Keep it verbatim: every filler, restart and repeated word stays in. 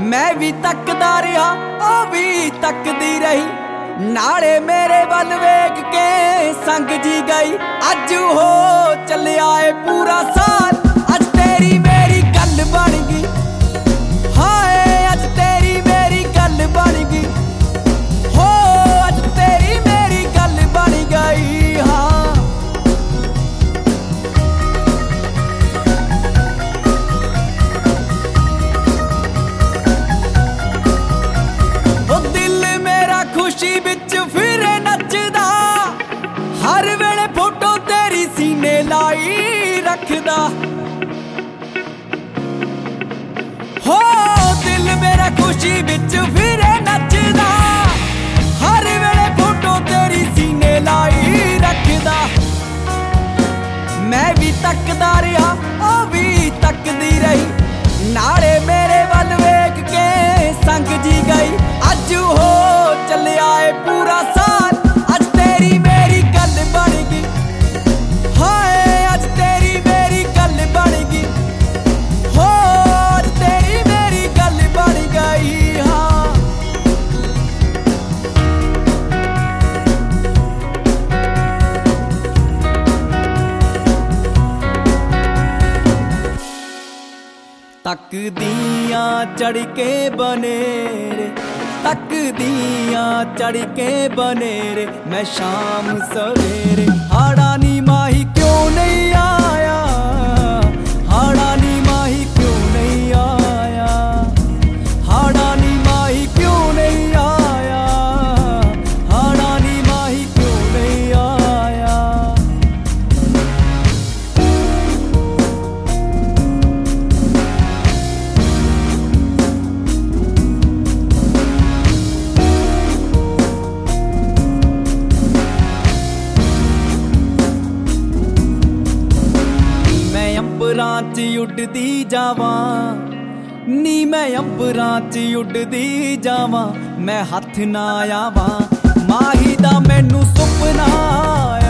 मैं भी तकदा रहा ओ भी तकदी रही, नाले मेरे वल वेख के संग जी गई। अज हो चलिया ए पूरा साल, अज तेरी मेरी गल बन गई। हाय अज तेरी मेरी गल बन गई, हो अज तेरी मेरी गल बन गई। हाँ खुशी बिच फिरे नचदा, हर वेले फोटो तेरी सीने लाई रखदा। हो दिल मेरा खुशी बिच फिरे नचदा, हर वेले फोटो तेरी सीने लाई रखदा। मैं भी तकदा रहा ओ भी तकदी रही, नाले मेरे वल वेख के संग जी गई। अज हो चलिया ए पूरा साल, अज तेरी मेरी गल बन गई। हाय अज तेरी मेरी गल बन गई, हो अज तेरी मेरी गल बन गई। हाँ तकदियां चढ़ के बनेरे, तकदियां चढ़ के बनेरे, मैं शाम सवेरे। हाड़ा नी माही क्यों नहीं आया, हाड़ा नी माही क्यों नहीं आया, हाड़ा नी माही क्यों नहीं आया, हाड़ा नी माही क्यों नहीं आया। अंबरां च उड़दी जावां नी, मैं अंबरां च उड़दी जावां, मैं हथ ना आवां। माही दा मैनू सुपना